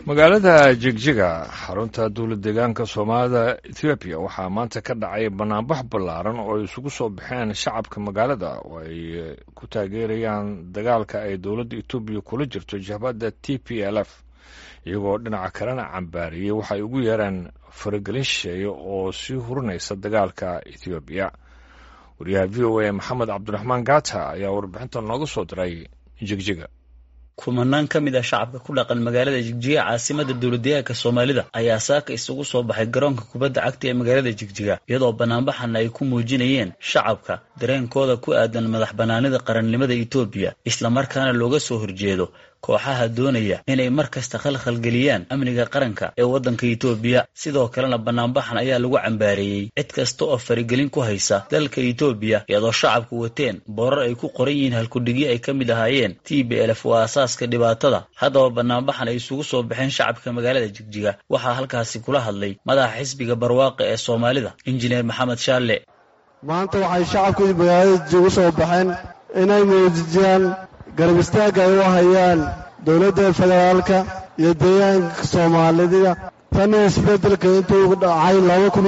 magaalada Jigjiga xarunta dawladda deegaanka Soomaalida Ethiopia waxaa maanta ka dhacay banaanbax ballaaran oo isugu soo baxeen shacabka magaalada oo ay ku taageerayaan dagaalka ay dawladda Ethiopia kula jirto jabhadda TPLF iyagoo dhinaca kalena cambaariyay waxay ugu yeereen faragelin shisheeye oo sii hurinaysa dagaalka Ethiopia. wariyaha VOA Maxamed Cabdiraxmaan Gaata ayaa warbixinta nooga soo diray Jigjiga. kumanaan ka mid ah shacabka ku dhaqan magaalada Jigjiga caasimada dawladda Soomaalida ayaa saaka isugu soo baxay garoonka kubadda cagta ee magaalada Jigjiga iyadoo banaanbaxan ay ku muujinayeen shacabka dareenkooda ku aadan madax banaanida qarannimada Ethiopia isla markaana looga soo horjeedo kooxaha doonaya inay markasta khalkhal geliyaan amniga qaranka ee waddanka Ethiopia. sidoo kalena banaanbaxan ayaa lagu cambaareeyay cid kasta oo faragelin ku haysa dalka Ethiopia iyadoo shacabku wateen boorar ay ku qoran yihiin halkudhigyo ay ka mid ahaayeen TPLF waa asaaska dhibaatada. haddaba banaanbaxan ay isugu soo baxeen shacabka magaalada Jigjiga waxaa halkaasi kula hadlay madaxa xisbiga barwaaqo ee Soomaalida Injineer Maxamed Shaalle. maanta waxay shacabku magaalada Jigjiga soo baxeen inay muujiyaan garab istaag ay u hayaan dawladda federaalka iyo deegaanka Soomaalida tan isbeddelka intuu dhacay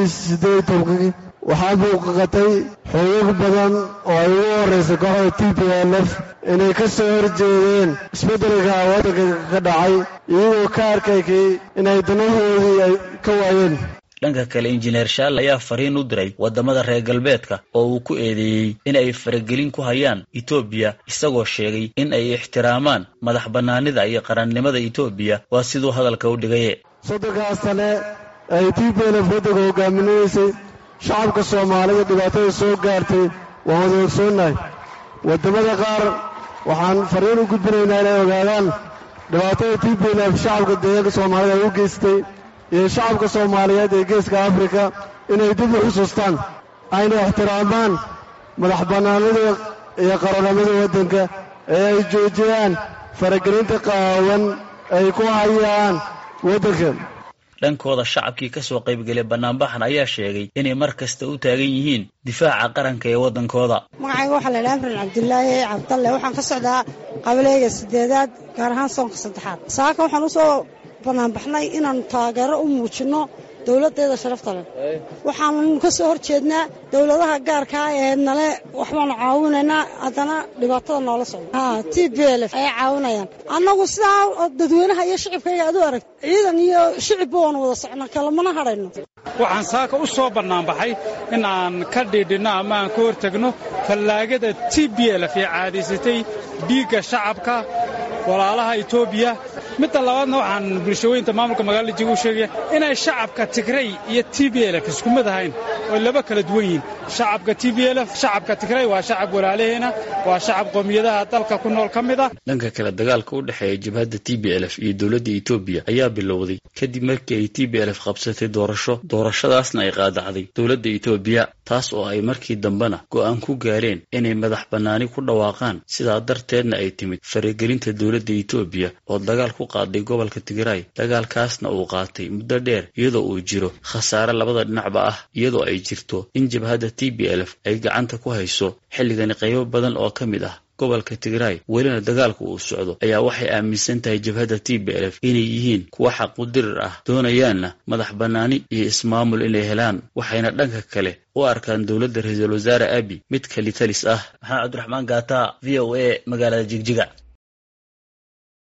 2018 waxaa muuqatay xoog badan oo ay u horeysay kooxda TPLF inay ka soo horjeedeen isbeddelka waddanka ka dhacay iyagoo ka arkay inay danahoodii ay ka waayeen. dhanka kale Injineer Shaalle ayaa fariin u diray wadamada reer galbeedka oo uu ku eedeeyay in ay faragelin ku hayaan Ethiopia isagoo sheegay in ay ixtiraamaan madax banaanida iyo qarannimada Ethiopia waa sidoo hadalka u dhigay. soddonkaas sane ay TPLF waddanka hogaaminaysay shacabka Soomaalida dhibaatada soo gaartay waa wada ogsoonahay. wadamada qaar waxaan fariin u gudbinaynaa inay ogaadaan dhibaatada TPLF shacabka deegaanka Soomaalida u geystay iyo shacabka Soomaaliyeed ee geeska Afrika inay dib u xusuustaan ayna ixtiraamaan madax banaanida iyo qarannimada waddanka ee ay joojiyaan faragelinta qaawan ay ku hayaan waddanka. dhankooda shacabkii ka soo qaybgalay banaanbaxan ayaa sheegay inay markasta u taagan yihiin difaaca qaranka ee waddankooda. magacayga waxaa la yidhaha Amrin Cabdullaahi Cabdalle waxaan ka socdaa qabilayga 8aad gaar ahaan soonka 3aad. saaka waxaan u soo banaanbaxnay inaan taageero u muujino dawladdeeda sharafta leh. waxaan ka soo horjeednaa dawladaha gaarka ah ee nale waxbaan caawinaynaa haddana dhibaatada noola socda. TPLF ay caawinayaan annagu sidaa dadweynaha iyo shacabkayga aad u arag ciidan iyo shacabba waan wada socnaa kalamana hadhayno. waxaan saaka u soo banaanbaxay in aan ka dhiidhino ama aan ka hortagno fallaagada TPLF ee caadaysatay dhiigga shacabka walaalaha Ethiopia. midda labaadna waxaan bulshooyinka maamulka magaalada Jigjiga u sheegay inay shacabka Tigray iyo TPLF isku mid ahayn oo laba kala duwan yihiin. shacabka TPLF shacabka Tigray waa shacab walaalaheena waa shacab qoomiyadaha dalka ku nool ka mid ah. dhanka kale dagaalka u dhaxeeya jabhadda TPLF iyo dawladda Ethiopia ayaa bilowday kadib markii ay TPLF qabsatay doorashadaasna ay qaadacday dawladda Ethiopia taas oo ay markii dambena go'aan ku gaareen inay madax banaani ku dhawaaqaan sidaa darteedna ay timid faragelinta dawladda Ethiopia oo dagaal ku qaaday gobolka Tigray. dagaalkaasna uu qaatay muddo dheer iyadoo uu jiro khasaare labada dhinacba ah iyadoo ay jirto in jabhadda TPLF ay gacanta ku hayso xilligan qaybo badan oo ka mid ah gobolka Tigray welina dagaalku uu socdo ayaa waxay aaminsan tahay jabhadda TPLF inay yihiin kuwa xaq u dirir ah doonayaanna madax banaani iyo ismaamul inay helaan waxayna dhanka kale u arkaan dawladda ra'iisul wasaare Abiy mid kali talis ah. Maxamed Cabdiraxmaan Gaata VOA magaalada Jigjiga.